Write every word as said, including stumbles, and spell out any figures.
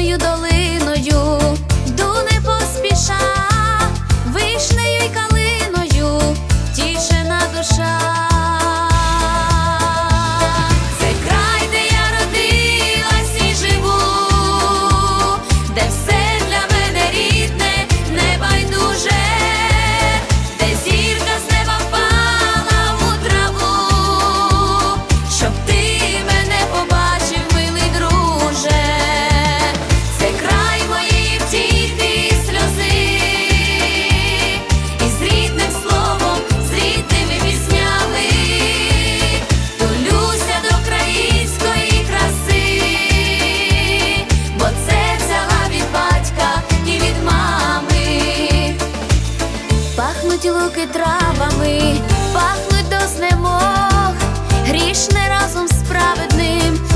тихою долиною, йду не поспіша, вишнею й калиною втішена душа. Це край, де я родилась і живу, де все для мене рідне, небайдуже, де зірка з неба впала у траву, щоб ти мене побачив, милий друже. Це край моєї втіхи і сльози, і з рідним словом, з рідними піснями тулюся до української краси, бо це взяла від батька і від мами. Пахнуть луки травами, пахнуть до знемог, грішне разом з праведним